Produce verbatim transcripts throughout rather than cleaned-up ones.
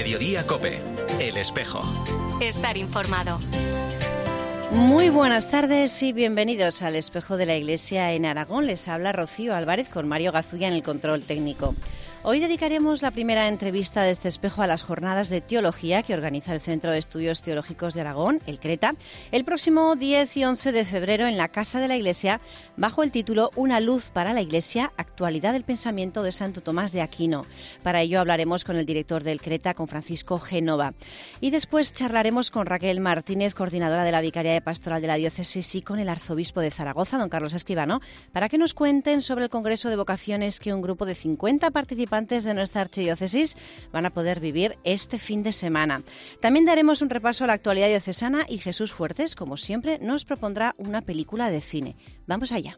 Mediodía COPE. El Espejo. Estar informado. Muy buenas tardes y bienvenidos al Espejo de la Iglesia en Aragón. Les habla Rocío Álvarez con Mario Gazulla en el control técnico. Hoy dedicaremos la primera entrevista de este espejo a las jornadas de teología que organiza el Centro de Estudios Teológicos de Aragón, el CRETA, el próximo diez y once de febrero en la Casa de la Iglesia, bajo el título Una luz para la Iglesia, actualidad del pensamiento de Santo Tomás de Aquino. Para ello hablaremos con el director del CRETA, con Francisco Génova. Y después charlaremos con Raquel Martínez, coordinadora de la Vicaría de Pastoral de la Diócesis, y con el arzobispo de Zaragoza, don Carlos Escribano, para que nos cuenten sobre el Congreso de Vocaciones que un grupo de cincuenta participantes de nuestra archidiócesis van a poder vivir este fin de semana. También daremos un repaso a la actualidad diocesana y Jesús Fuertes, como siempre, nos propondrá una película de cine. Vamos allá.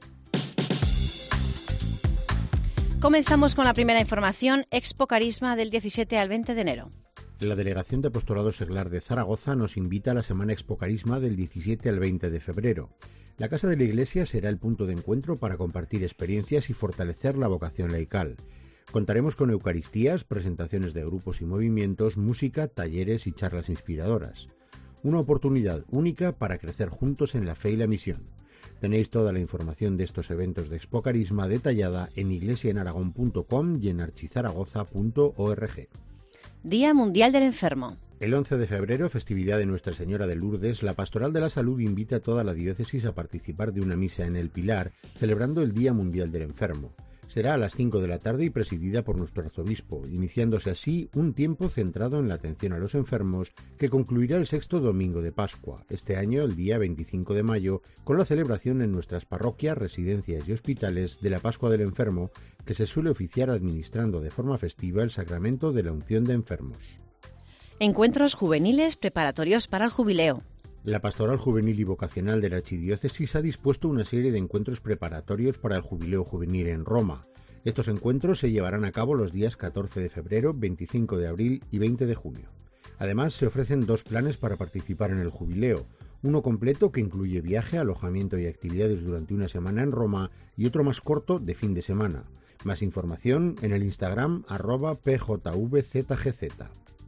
Comenzamos con la primera información, Expo Carisma del diecisiete al veinte de enero. La Delegación de Apostolado Seglar de Zaragoza nos invita a la Semana Expo Carisma del diecisiete al veinte de febrero. La Casa de la Iglesia será el punto de encuentro para compartir experiencias y fortalecer la vocación laical. Contaremos con eucaristías, presentaciones de grupos y movimientos, música, talleres y charlas inspiradoras. Una oportunidad única para crecer juntos en la fe y la misión. Tenéis toda la información de estos eventos de Expo Carisma detallada en iglesia en aragón punto com y en archizaragoza punto org. Día Mundial del Enfermo. El once de febrero, festividad de Nuestra Señora de Lourdes, la Pastoral de la Salud invita a toda la diócesis a participar de una misa en el Pilar, celebrando el Día Mundial del Enfermo. Será a las cinco de la tarde y presidida por nuestro arzobispo, iniciándose así un tiempo centrado en la atención a los enfermos que concluirá el sexto domingo de Pascua, este año el día veinticinco de mayo, con la celebración en nuestras parroquias, residencias y hospitales de la Pascua del Enfermo, que se suele oficiar administrando de forma festiva el sacramento de la unción de enfermos. Encuentros juveniles preparatorios para el jubileo. La Pastoral Juvenil y Vocacional de la Archidiócesis ha dispuesto una serie de encuentros preparatorios para el Jubileo Juvenil en Roma. Estos encuentros se llevarán a cabo los días catorce de febrero, veinticinco de abril y veinte de junio. Además, se ofrecen dos planes para participar en el Jubileo. Uno completo que incluye viaje, alojamiento y actividades durante una semana en Roma y otro más corto de fin de semana. Más información en el Instagram arroba p j v z g z.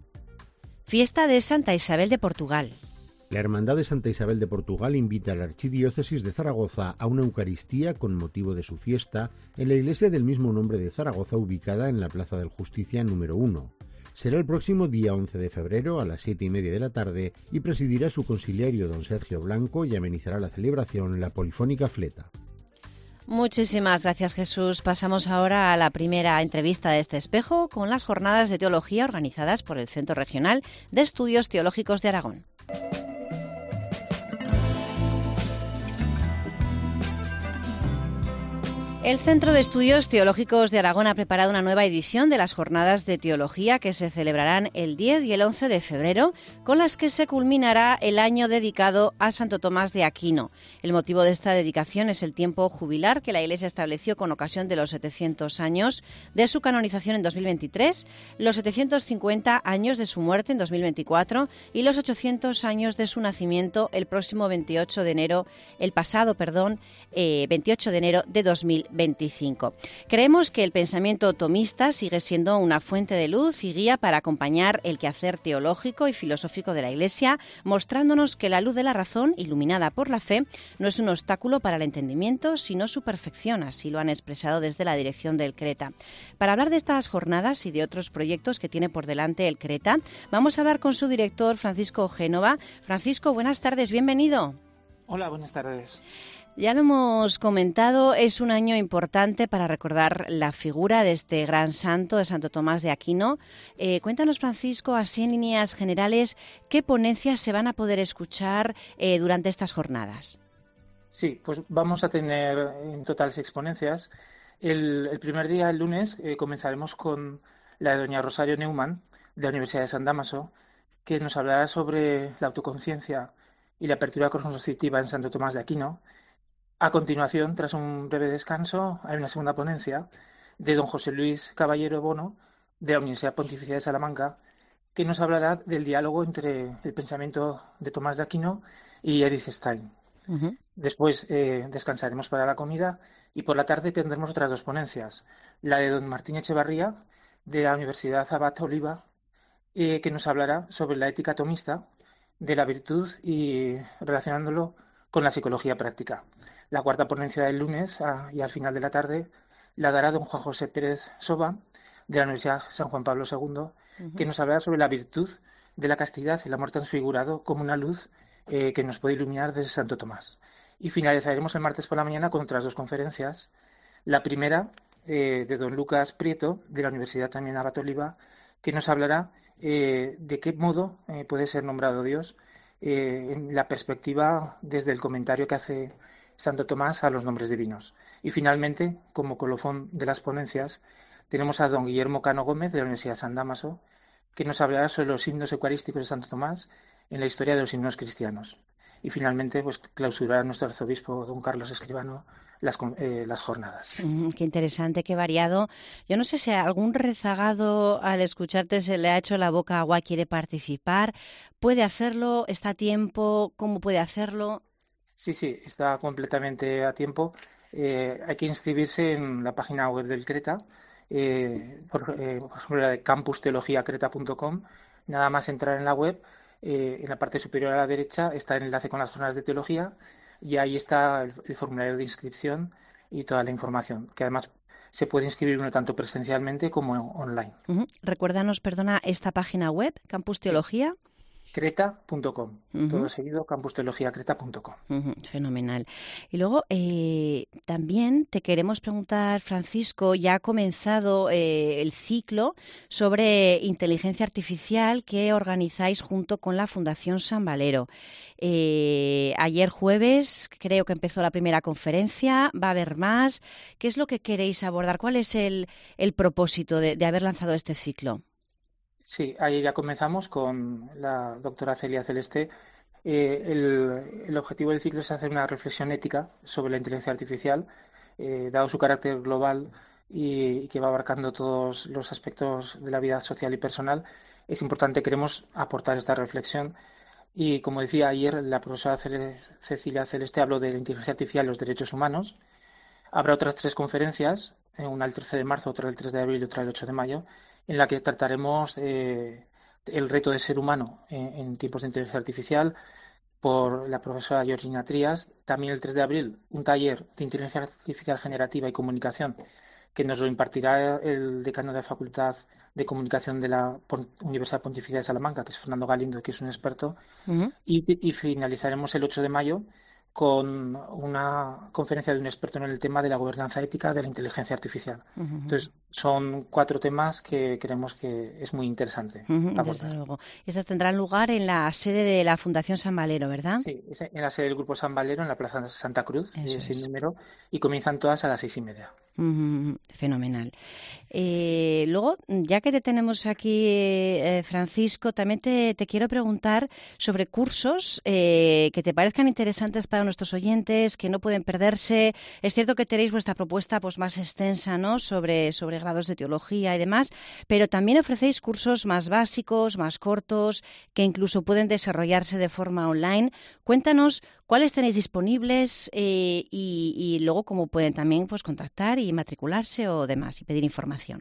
Fiesta de Santa Isabel de Portugal. La Hermandad de Santa Isabel de Portugal invita a la Archidiócesis de Zaragoza a una Eucaristía con motivo de su fiesta en la iglesia del mismo nombre de Zaragoza, ubicada en la Plaza del Justicia número uno. Será el próximo día once de febrero a las siete y media de la tarde y presidirá su conciliario don Sergio Blanco y amenizará la celebración la Polifónica Fleta. Muchísimas gracias, Jesús. Pasamos ahora a la primera entrevista de este espejo con las jornadas de teología organizadas por el Centro Regional de Estudios Teológicos de Aragón. El Centro de Estudios Teológicos de Aragón ha preparado una nueva edición de las jornadas de teología que se celebrarán el diez y el once de febrero, con las que se culminará el año dedicado a Santo Tomás de Aquino. El motivo de esta dedicación es el tiempo jubilar que la Iglesia estableció con ocasión de los setecientos años de su canonización en dos mil veintitrés, los setecientos cincuenta años de su muerte en dos mil veinticuatro y los ochocientos años de su nacimiento el próximo veintiocho de enero, el pasado, perdón, eh, veintiocho de enero de dos mil veinticinco. Creemos que el pensamiento tomista sigue siendo una fuente de luz y guía para acompañar el quehacer teológico y filosófico de la Iglesia, mostrándonos que la luz de la razón, iluminada por la fe, no es un obstáculo para el entendimiento, sino su perfección, así lo han expresado desde la dirección del CRETA. Para hablar de estas jornadas y de otros proyectos que tiene por delante el CRETA, vamos a hablar con su director, Francisco Génova. Francisco, buenas tardes, bienvenido. Hola, buenas tardes. Ya lo hemos comentado, es un año importante para recordar la figura de este gran santo, de Santo Tomás de Aquino. Eh, cuéntanos, Francisco, así en líneas generales, ¿qué ponencias se van a poder escuchar eh, durante estas jornadas? Sí, pues vamos a tener en total seis ponencias. El, el primer día, el lunes, eh, comenzaremos con la de doña Rosario Neumann, de la Universidad de San Dámaso, que nos hablará sobre la autoconciencia y la apertura cognoscitiva en Santo Tomás de Aquino. A continuación, tras un breve descanso, hay una segunda ponencia de don José Luis Caballero Bono, de la Universidad Pontificia de Salamanca, que nos hablará del diálogo entre el pensamiento de Tomás de Aquino y Edith Stein. Uh-huh. Después eh, descansaremos para la comida y por la tarde tendremos otras dos ponencias. La de don Martín Echevarría, de la Universidad Abad Oliva, eh, que nos hablará sobre la ética tomista de la virtud y relacionándolo con la psicología práctica. La cuarta ponencia del lunes a, y al final de la tarde la dará don Juan José Pérez Soba, de la Universidad San Juan Pablo segundo, uh-huh. que nos hablará sobre la virtud de la castidad y el amor transfigurado como una luz eh, que nos puede iluminar desde Santo Tomás. Y finalizaremos el martes por la mañana con otras dos conferencias. La primera eh, de don Lucas Prieto, de la Universidad también Abat Oliba, que nos hablará eh, de qué modo eh, puede ser nombrado Dios eh, en la perspectiva desde el comentario que hace Santo Tomás a los nombres divinos. Y finalmente, como colofón de las ponencias, tenemos a don Guillermo Cano Gómez, de la Universidad de San Dámaso, que nos hablará sobre los himnos eucarísticos de Santo Tomás en la historia de los himnos cristianos. Y finalmente, pues clausurará nuestro arzobispo don Carlos Escribano las, eh, las jornadas. Mm, qué interesante, qué variado. Yo no sé si a algún rezagado al escucharte se le ha hecho la boca agua, quiere participar. ¿Puede hacerlo? ¿Está a tiempo? ¿Cómo puede hacerlo? Sí, sí, está completamente a tiempo. Eh, hay que inscribirse en la página web del Creta, eh, por, eh, por ejemplo la de campus teología creta punto com. Nada más entrar en la web, eh, en la parte superior a la derecha está el enlace con las jornadas de teología y ahí está el, el formulario de inscripción y toda la información, que además se puede inscribir uno tanto presencialmente como online. Uh-huh. Recuérdanos, perdona, esta página web, Campus Teología. Sí. creta punto com, uh-huh. todo seguido, campus teología creta punto com. Uh-huh. Fenomenal. Y luego eh, también te queremos preguntar, Francisco, ya ha comenzado eh, el ciclo sobre inteligencia artificial que organizáis junto con la Fundación San Valero. Eh, ayer jueves creo que empezó la primera conferencia, va a haber más. ¿Qué es lo que queréis abordar? ¿Cuál es el, el propósito de, de haber lanzado este ciclo? Sí, ahí ya comenzamos con la doctora Celia Celeste. Eh, el, el objetivo del ciclo es hacer una reflexión ética sobre la inteligencia artificial, eh, dado su carácter global y, y que va abarcando todos los aspectos de la vida social y personal. Es importante, queremos aportar esta reflexión. Y como decía ayer, la profesora Cele, Cecilia Celeste habló de la inteligencia artificial y los derechos humanos. Habrá otras tres conferencias, una el trece de marzo, otra el tres de abril y otra el ocho de mayo, en la que trataremos eh, el reto de ser humano en, en tiempos de inteligencia artificial por la profesora Georgina Trías. También el tres de abril un taller de inteligencia artificial generativa y comunicación que nos lo impartirá el decano de la Facultad de Comunicación de la Universidad Pontificia de Salamanca, que es Fernando Galindo, que es un experto. Uh-huh. y, y finalizaremos el ocho de mayo con una conferencia de un experto en el tema de la gobernanza ética de la inteligencia artificial. Uh-huh. Entonces, son cuatro temas que creemos que es muy interesante. Uh-huh, desde luego. Estas tendrán lugar en la sede de la Fundación San Valero, ¿verdad? Sí, es en la sede del Grupo San Valero, en la Plaza Santa Cruz, eh, sin número, y comienzan todas a las seis y media. Uh-huh, fenomenal. Eh, luego, ya que te tenemos aquí, eh, Francisco, también te, te quiero preguntar sobre cursos eh, que te parezcan interesantes para nuestros oyentes, que no pueden perderse. Es cierto que tenéis vuestra propuesta pues más extensa, ¿no?, sobre, sobre grados de teología y demás, pero también ofrecéis cursos más básicos, más cortos, que incluso pueden desarrollarse de forma online. Cuéntanos cuáles tenéis disponibles eh, y, y luego cómo pueden también pues contactar y matricularse o demás y pedir información.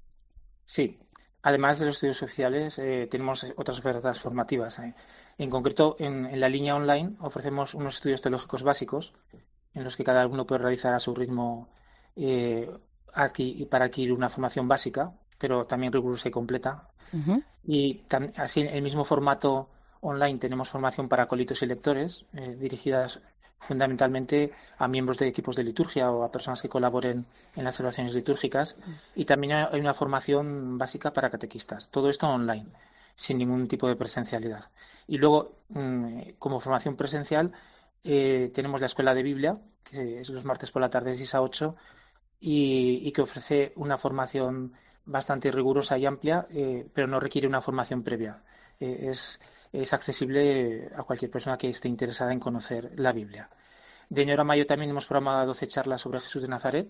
Sí, además de los estudios oficiales eh, tenemos otras ofertas formativas. Eh. En concreto, en, en la línea online ofrecemos unos estudios teológicos básicos en los que cada alumno puede realizar a su ritmo eh, aquí, para adquirir una formación básica, pero también rigurosa y completa. Uh-huh. Y tam, así en el mismo formato online tenemos formación para acólitos y lectores, eh, dirigidas fundamentalmente a miembros de equipos de liturgia o a personas que colaboren en las celebraciones litúrgicas, y también hay una formación básica para catequistas. Todo esto online, sin ningún tipo de presencialidad. Y luego, como formación presencial, eh, tenemos la Escuela de Biblia, que es los martes por la tarde de seis a ocho, y, y que ofrece una formación bastante rigurosa y amplia, eh, pero no requiere una formación previa. Eh, es, es accesible a cualquier persona que esté interesada en conocer la Biblia. De enero a mayo también hemos programado doce charlas sobre Jesús de Nazaret,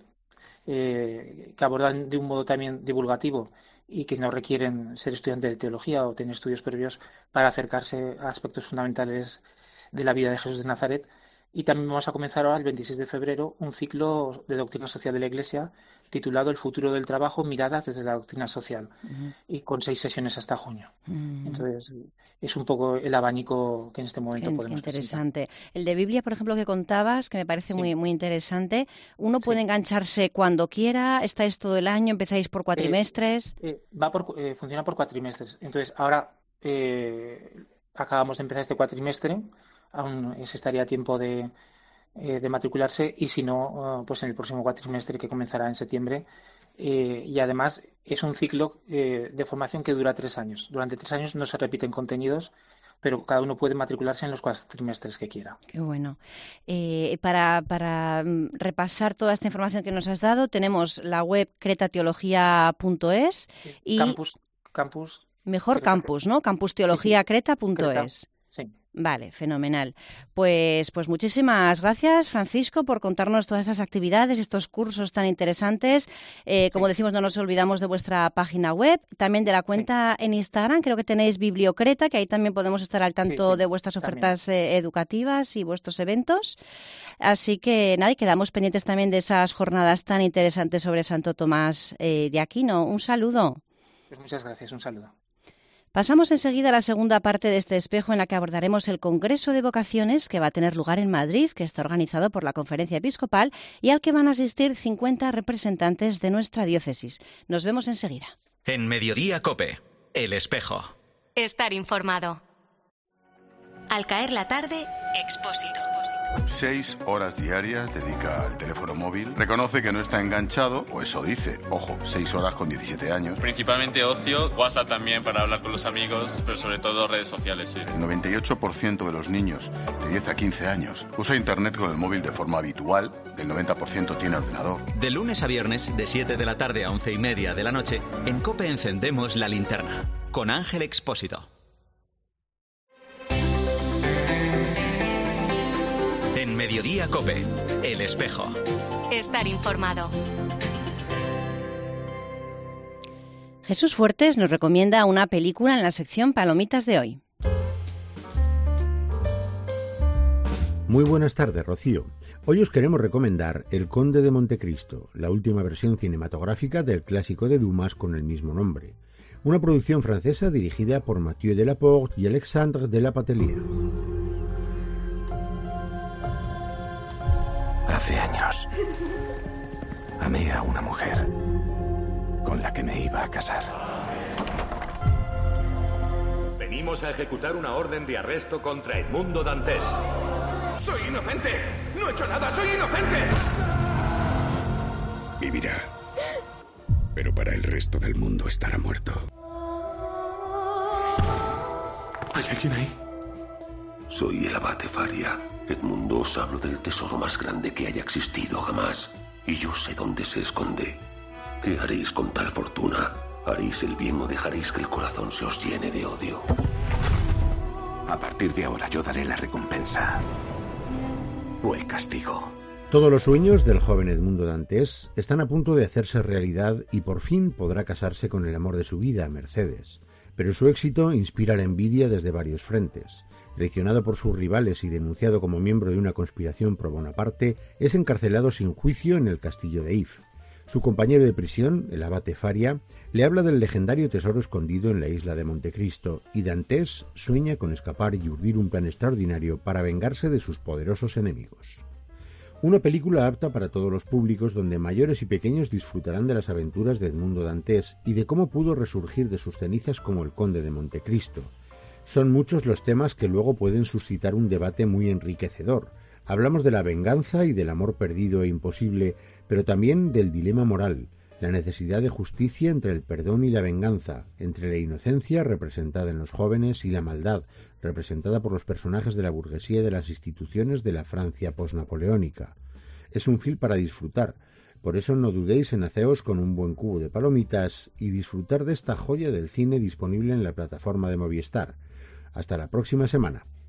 eh, que abordan de un modo también divulgativo y que no requieren ser estudiante de teología o tener estudios previos para acercarse a aspectos fundamentales de la vida de Jesús de Nazaret. Y también vamos a comenzar ahora, el veintiséis de febrero, un ciclo de doctrina social de la Iglesia titulado El futuro del trabajo, miradas desde la doctrina social, uh-huh. y con seis sesiones hasta junio. Uh-huh. Entonces, es un poco el abanico que en este momento Qué podemos interesante. presentar. El de Biblia, por ejemplo, que contabas, que me parece sí. muy, muy interesante, uno puede sí. engancharse cuando quiera, estáis todo el año, empezáis por cuatrimestres. Eh, eh, va por, eh, funciona por cuatrimestres. Entonces, ahora eh, acabamos de empezar este cuatrimestre, aún se estaría a tiempo de, eh, de matricularse, y si no, uh, pues en el próximo cuatrimestre, que comenzará en septiembre. Eh, y además es un ciclo eh, de formación que dura tres años. Durante tres años no se repiten contenidos, pero cada uno puede matricularse en los cuatrimestres que quiera. Qué bueno. Eh, para, para repasar toda esta información que nos has dado, tenemos la web cretateología punto es y campus, campus mejor Creta. Campus, ¿no? campus teología creta punto es. Sí. Vale, fenomenal. Pues, pues muchísimas gracias, Francisco, por contarnos todas estas actividades, estos cursos tan interesantes. Eh, sí. Como decimos, no nos olvidamos de vuestra página web, también de la cuenta sí. en Instagram, creo que tenéis Bibliocreta, que ahí también podemos estar al tanto sí, sí, de vuestras ofertas eh, educativas y vuestros eventos. Así que nada, y quedamos pendientes también de esas jornadas tan interesantes sobre Santo Tomás eh, de Aquino. Un saludo. Pues muchas gracias, un saludo. Pasamos enseguida a la segunda parte de este espejo, en la que abordaremos el Congreso de Vocaciones que va a tener lugar en Madrid, que está organizado por la Conferencia Episcopal y al que van a asistir cincuenta representantes de nuestra diócesis. Nos vemos enseguida. En Mediodía COPE, El Espejo. Estar informado. Al caer la tarde, Expósito. Seis horas diarias dedica al teléfono móvil. Reconoce que no está enganchado, o eso dice. Ojo, seis horas con diecisiete años. Principalmente ocio, WhatsApp también para hablar con los amigos, pero sobre todo redes sociales, sí. El noventa y ocho por ciento de los niños de diez a quince años usa internet con el móvil de forma habitual. El noventa por ciento tiene ordenador. De lunes a viernes, de siete de la tarde a once y media de la noche, en COPE encendemos la linterna. Con Ángel Expósito. En Mediodía COPE, El Espejo. Estar informado. Jesús Fuertes nos recomienda una película en la sección Palomitas de hoy. Muy buenas tardes, Rocío. Hoy os queremos recomendar El Conde de Montecristo, la última versión cinematográfica del clásico de Dumas con el mismo nombre. Una producción francesa dirigida por Mathieu Delaporte y Alexandre de la Patellier. Hace años amé a una mujer con la que me iba a casar. Venimos a ejecutar una orden de arresto contra Edmundo Dantes. ¡Soy inocente! ¡No he hecho nada! ¡Soy inocente! Vivirá, pero para el resto del mundo estará muerto. ¿Hay alguien ahí? Soy el abate Faria. Edmundo, os hablo del tesoro más grande que haya existido jamás. Y yo sé dónde se esconde. ¿Qué haréis con tal fortuna? ¿Haréis el bien o dejaréis que el corazón se os llene de odio? A partir de ahora yo daré la recompensa. O el castigo. Todos los sueños del joven Edmundo Dantes están a punto de hacerse realidad y por fin podrá casarse con el amor de su vida, Mercedes. Pero su éxito inspira la envidia desde varios frentes. Traicionado por sus rivales y denunciado como miembro de una conspiración pro Bonaparte, es encarcelado sin juicio en el castillo de If. Su compañero de prisión, el abate Faria, le habla del legendario tesoro escondido en la isla de Montecristo, y Dantes sueña con escapar y urdir un plan extraordinario para vengarse de sus poderosos enemigos. Una película apta para todos los públicos, donde mayores y pequeños disfrutarán de las aventuras de Edmundo Dantes y de cómo pudo resurgir de sus cenizas como el conde de Montecristo. Son muchos los temas que luego pueden suscitar un debate muy enriquecedor. Hablamos de la venganza y del amor perdido e imposible, pero también del dilema moral, la necesidad de justicia entre el perdón y la venganza, entre la inocencia representada en los jóvenes y la maldad, representada por los personajes de la burguesía y de las instituciones de la Francia posnapoleónica. Es un film para disfrutar, por eso no dudéis en haceros con un buen cubo de palomitas y disfrutar de esta joya del cine disponible en la plataforma de Movistar. Hasta la próxima semana.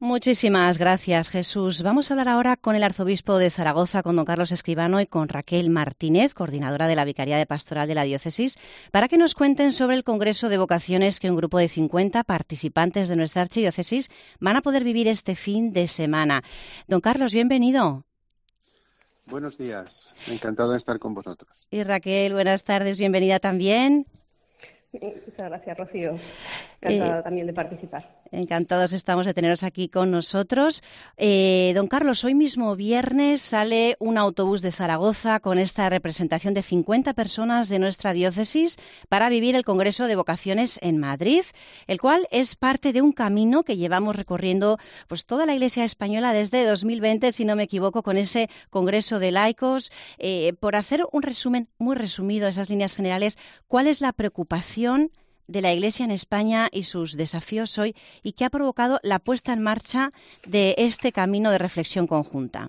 Muchísimas gracias, Jesús. Vamos a hablar ahora con el arzobispo de Zaragoza, con don Carlos Escribano, y con Raquel Martínez, coordinadora de la Vicaría de Pastoral de la Diócesis, para que nos cuenten sobre el Congreso de Vocaciones que un grupo de cincuenta participantes de nuestra archidiócesis van a poder vivir este fin de semana. Don Carlos, bienvenido. Buenos días, encantado de estar con vosotros. Y Raquel, buenas tardes, bienvenida también. Muchas gracias, Rocío. Encantada eh, también de participar. Encantados estamos de teneros aquí con nosotros. Eh, don Carlos, hoy mismo viernes sale un autobús de Zaragoza con esta representación de cincuenta personas de nuestra diócesis para vivir el Congreso de Vocaciones en Madrid, el cual es parte de un camino que llevamos recorriendo pues toda la Iglesia española desde dos mil veinte, si no me equivoco, con ese Congreso de Laicos. Eh, por hacer un resumen muy resumido, esas líneas generales, ¿cuál es la preocupación de la Iglesia en España y sus desafíos hoy, y qué ha provocado la puesta en marcha de este camino de reflexión conjunta?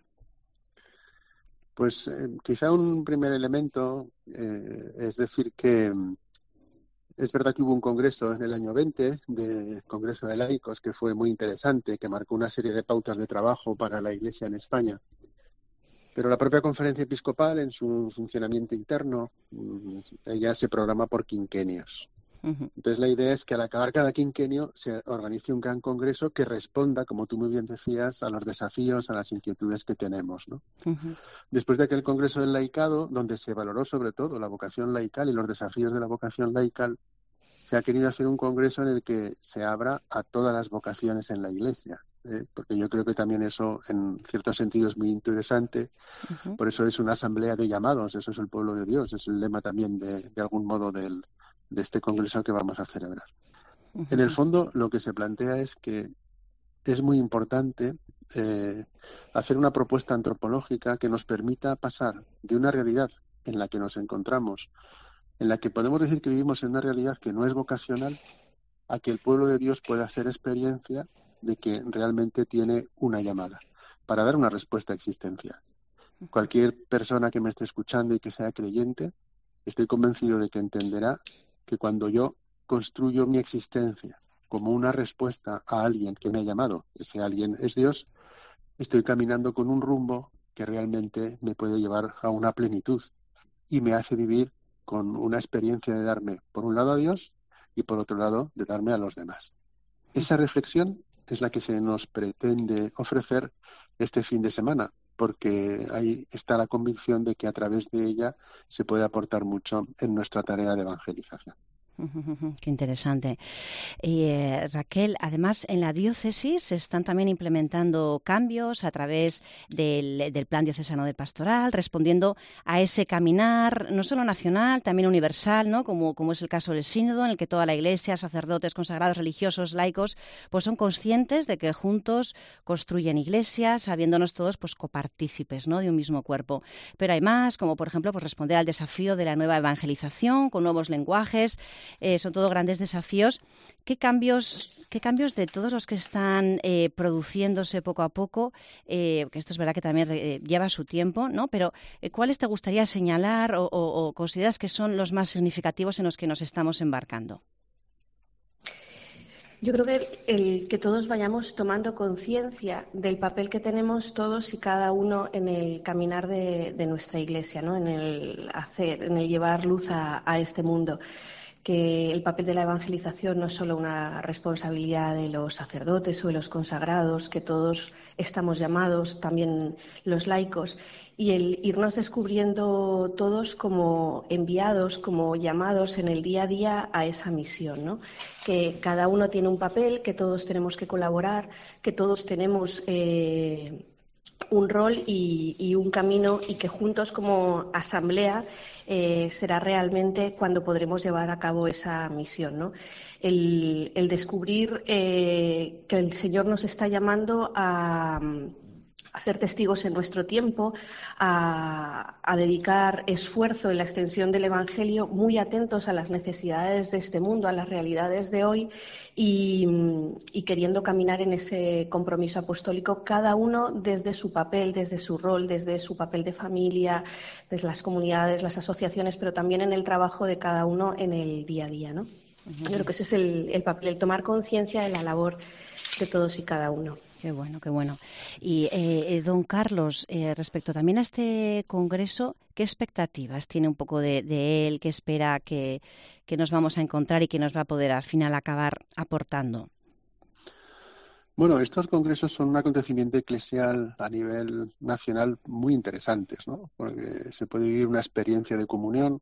Pues eh, quizá un primer elemento eh, es decir que mm, es verdad que hubo un congreso en el año veinte, de Congreso de Laicos, que fue muy interesante, que marcó una serie de pautas de trabajo para la Iglesia en España. Pero la propia Conferencia Episcopal, en su funcionamiento interno, mm, ella se programa por quinquenios. Entonces la idea es que al acabar cada quinquenio se organice un gran congreso que responda, como tú muy bien decías, a los desafíos, a las inquietudes que tenemos, ¿no? Uh-huh. Después de aquel congreso del laicado, donde se valoró sobre todo la vocación laical y los desafíos de la vocación laical, se ha querido hacer un congreso en el que se abra a todas las vocaciones en la Iglesia. ¿eh? Porque yo creo que también eso, en cierto sentido, es muy interesante. Uh-huh. Por eso es una asamblea de llamados, eso es el pueblo de Dios, es el lema también de, de algún modo del de este congreso que vamos a celebrar. Uh-huh. En el fondo, lo que se plantea es que es muy importante eh, hacer una propuesta antropológica que nos permita pasar de una realidad en la que nos encontramos, en la que podemos decir que vivimos en una realidad que no es vocacional, a que el pueblo de Dios pueda hacer experiencia de que realmente tiene una llamada para dar una respuesta existencial. Uh-huh. Cualquier persona que me esté escuchando y que sea creyente, estoy convencido de que entenderá que cuando yo construyo mi existencia como una respuesta a alguien que me ha llamado, ese alguien es Dios, estoy caminando con un rumbo que realmente me puede llevar a una plenitud y me hace vivir con una experiencia de darme, por un lado, a Dios y por otro lado, de darme a los demás. Esa reflexión es la que se nos pretende ofrecer este fin de semana, porque ahí está la convicción de que a través de ella se puede aportar mucho en nuestra tarea de evangelización. Qué interesante. Eh, Raquel, además en la diócesis se están también implementando cambios a través del, del Plan Diocesano de Pastoral, respondiendo a ese caminar, no solo nacional, también universal, ¿no? Como, como es el caso del Sínodo, en el que toda la Iglesia, sacerdotes, consagrados, religiosos, laicos, pues son conscientes de que juntos construyen iglesias, sabiéndonos todos pues copartícipes, ¿no? de un mismo cuerpo. Pero hay más, como por ejemplo pues responder al desafío de la nueva evangelización con nuevos lenguajes. Eh, son todos grandes desafíos. ¿Qué cambios, qué cambios de todos los que están eh, produciéndose poco a poco, eh, que esto es verdad que también eh, lleva su tiempo, ¿no? Pero eh, ¿cuáles te gustaría señalar o, o, o consideras que son los más significativos en los que nos estamos embarcando? Yo creo que el que todos vayamos tomando conciencia del papel que tenemos todos y cada uno en el caminar de, de nuestra Iglesia, ¿no? En el hacer, en el llevar luz a, a este mundo. Que el papel de la evangelización no es solo una responsabilidad de los sacerdotes o de los consagrados, que todos estamos llamados, también los laicos, y el irnos descubriendo todos como enviados, como llamados en el día a día a esa misión, ¿no? Que cada uno tiene un papel, que todos tenemos que colaborar, que todos tenemos eh, un rol y, y un camino, y que juntos como asamblea Eh, será realmente cuando podremos llevar a cabo esa misión, ¿no? El, el descubrir eh, que el Señor nos está llamando a, a ser testigos en nuestro tiempo, a, a dedicar esfuerzo en la extensión del Evangelio, muy atentos a las necesidades de este mundo, a las realidades de hoy, y, y queriendo caminar en ese compromiso apostólico, cada uno desde su papel, desde su rol, desde su papel de familia, desde las comunidades, las asociaciones, pero también en el trabajo de cada uno en el día a día, ¿no? Uh-huh. Yo creo que ese es el, el papel, el tomar conciencia de la labor de todos y cada uno. Qué bueno, qué bueno. Y eh, don Carlos, eh, respecto también a este congreso, ¿qué expectativas tiene un poco de, de él? ¿Qué espera que, que nos vamos a encontrar y que nos va a poder al final acabar aportando? Bueno, estos congresos son un acontecimiento eclesial a nivel nacional muy interesantes, ¿no? Porque se puede vivir una experiencia de comunión,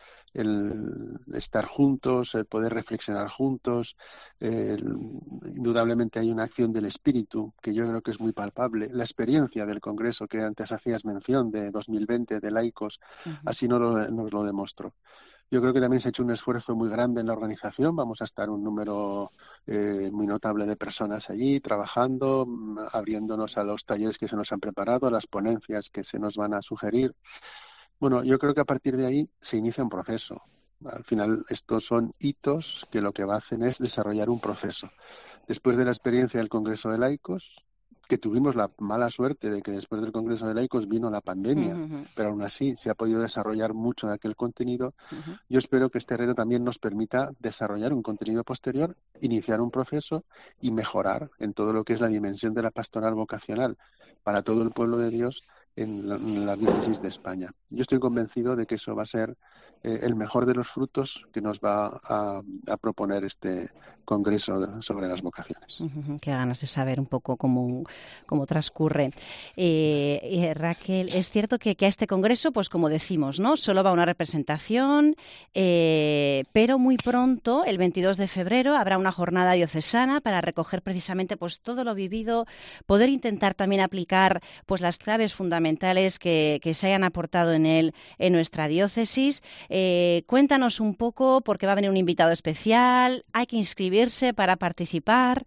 el estar juntos, el poder reflexionar juntos, el, indudablemente hay una acción del espíritu que yo creo que es muy palpable. La experiencia del Congreso que antes hacías mención de dos mil veinte de laicos, uh-huh. así nos lo, nos lo demostró. Yo creo que también se ha hecho un esfuerzo muy grande en la organización. Vamos a estar un número eh, muy notable de personas allí trabajando, abriéndonos a los talleres que se nos han preparado, a las ponencias que se nos van a sugerir. Bueno, yo creo que a partir de ahí se inicia un proceso. Al final, estos son hitos que lo que hacen es desarrollar un proceso. Después de la experiencia del Congreso de Laicos, que tuvimos la mala suerte de que después del Congreso de Laicos vino la pandemia, uh-huh. pero aún así se ha podido desarrollar mucho de aquel contenido. Uh-huh. Yo espero que este reto también nos permita desarrollar un contenido posterior, iniciar un proceso y mejorar en todo lo que es la dimensión de la pastoral vocacional para todo el pueblo de Dios en la, en la diócesis de España. Yo estoy convencido de que eso va a ser eh, el mejor de los frutos que nos va a, a proponer este congreso sobre las vocaciones. Uh-huh, qué ganas de saber un poco cómo, cómo transcurre. Eh, eh, Raquel, es cierto que, que a este congreso, pues como decimos, ¿no? Solo va una representación, eh, pero muy pronto, el veintidós de febrero, habrá una jornada diocesana para recoger precisamente pues todo lo vivido, poder intentar también aplicar pues las claves fundamentales que, que se hayan aportado en él en nuestra diócesis. Eh, cuéntanos un poco, porque va a venir un invitado especial, hay que inscribirse para participar.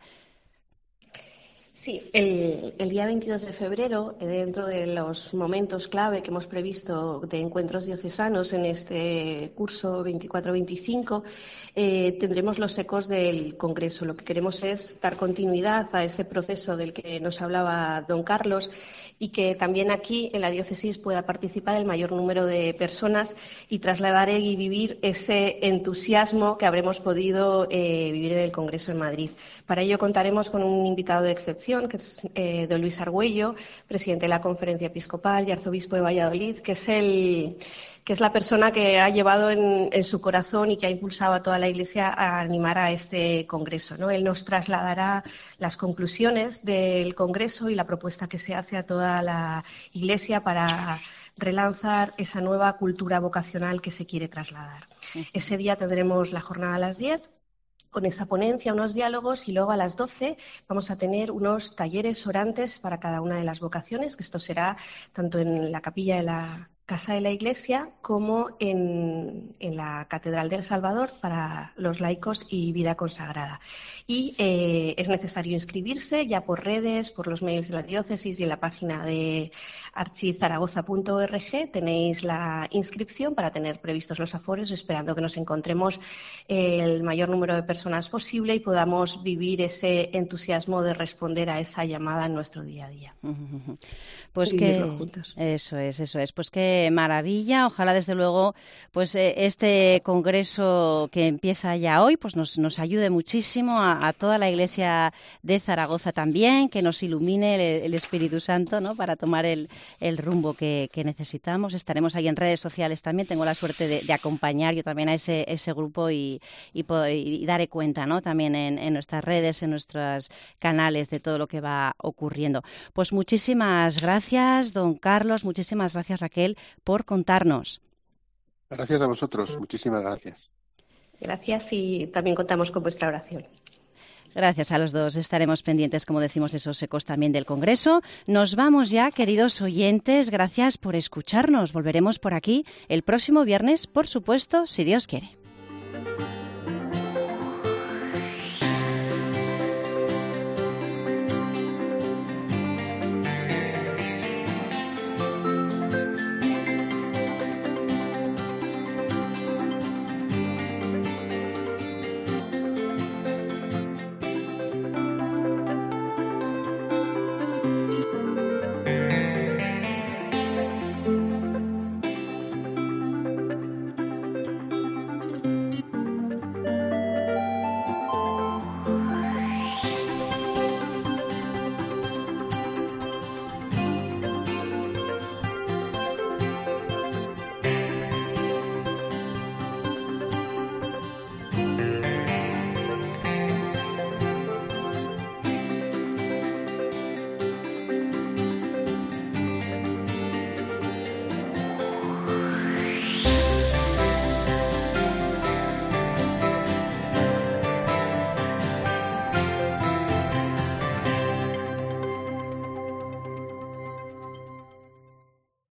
Sí, el, el día veintidós de febrero, dentro de los momentos clave que hemos previsto de encuentros diocesanos en este curso veinticuatro veinticinco, eh, tendremos los ecos del Congreso. Lo que queremos es dar continuidad a ese proceso del que nos hablaba don Carlos y que también aquí en la diócesis pueda participar el mayor número de personas y trasladar y vivir ese entusiasmo que habremos podido eh, vivir en el Congreso en Madrid. Para ello contaremos con un invitado de excepción, que es eh, don Luis Argüello, presidente de la Conferencia Episcopal y arzobispo de Valladolid, que es el que es la persona que ha llevado en, en su corazón y que ha impulsado a toda la Iglesia a animar a este congreso, ¿no? Él nos trasladará las conclusiones del congreso y la propuesta que se hace a toda la Iglesia para relanzar esa nueva cultura vocacional que se quiere trasladar. Ese día tendremos la jornada a las diez, con esa ponencia, unos diálogos, y luego a las doce vamos a tener unos talleres orantes para cada una de las vocaciones, que esto será tanto en la capilla de la Casa de la Iglesia como en, en la Catedral del Salvador para los laicos y vida consagrada. Y eh, es necesario inscribirse ya por redes, por los medios de la diócesis y en la página de archizaragoza punto org tenéis la inscripción para tener previstos los aforos, esperando que nos encontremos el mayor número de personas posible y podamos vivir ese entusiasmo de responder a esa llamada en nuestro día a día. Pues y que juntos. Eso es, eso es. Pues que maravilla. Ojalá desde luego, pues este congreso que empieza ya hoy, pues nos, nos ayude muchísimo a, a toda la Iglesia de Zaragoza también, que nos ilumine el, el Espíritu Santo, ¿no? Para tomar el, el rumbo que, que necesitamos. Estaremos ahí en redes sociales también. Tengo la suerte de, de acompañar yo también a ese, ese grupo y, y, y daré cuenta, ¿no? También en, en nuestras redes, en nuestros canales de todo lo que va ocurriendo. Pues muchísimas gracias, don Carlos. Muchísimas gracias, Raquel, por contarnos. Gracias a vosotros. Muchísimas gracias. Gracias y también contamos con vuestra oración. Gracias a los dos. Estaremos pendientes, como decimos, de esos ecos también del Congreso. Nos vamos ya, queridos oyentes. Gracias por escucharnos. Volveremos por aquí el próximo viernes, por supuesto, si Dios quiere.